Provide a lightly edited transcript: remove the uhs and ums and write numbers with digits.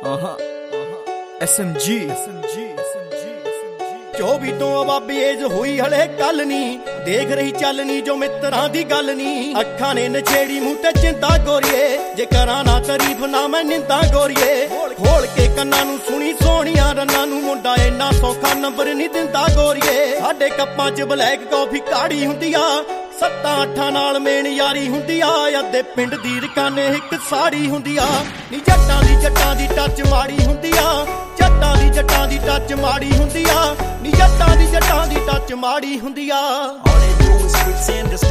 SMG 24 ਤੋਂ ਅਬਾਬੀ age ਹੋਈ ਹਲੇ ਕੱਲ ਨੀ ਦੇਖ ਰਹੀ ਚੱਲਨੀ ਜੋ ਮਿੱਤਰਾਂ ਦੀ ਗੱਲ ਨੀ ਅੱਖਾਂ ਨੇ ਨਛੇੜੀ ਮੂੰਹ ਤੇ ਚਿੰਤਾ ਗੋਰੀਏ ਜੇ ਕਰਾਂ ਨਾ ਤਾਰੀਫ ਨਾ ਮੈਂ ਨਿੰਦਾ ਗੋਰੀਏ ਖੋਲ ਕੇ ਕੰਨਾਂ ਨੂੰ ਸੁਣੀ ਸੋਹਣੀਆਂ ਰੰਨਾਂ ਨੂੰ ਮੁੰਡਾ ਇੰਨਾ ਸੌਖਾ ਨੰਬਰ ਨਹੀਂ ਦਿੰਦਾ ਗੋਰੀਏ ਸਾਡੇ ਕੱਪਾਂ 'ਚ ਬਲੈਕ ਕਾਫੀ ਕਾੜੀ ਹੁੰਦੀ ਆ 7-8 ਨਾਲ ਮੇਨ ਯਾਰੀ ਹੁੰਦੀ ਆ ਅੱਧੇ ਪਿੰਡ ਦੀ ਰਕਾਨੇ ਇੱਕ ਸਾੜੀ ਹੁੰਦੀ ਆ ਨੀ ਜੱਟਾਂ ਦੀ ਟੱਚ ਮਾੜੀ ਹੁੰਦੀ ਆ ਜੱਟਾਂ ਦੀ ਟੱਚ ਮਾੜੀ ਹੁੰਦੀ ਆ ਨੀ ਜੱਟਾਂ ਦੀ ਟੱਚ ਮਾੜੀ ਹੁੰਦੀ ਆ All they do is pretend, that's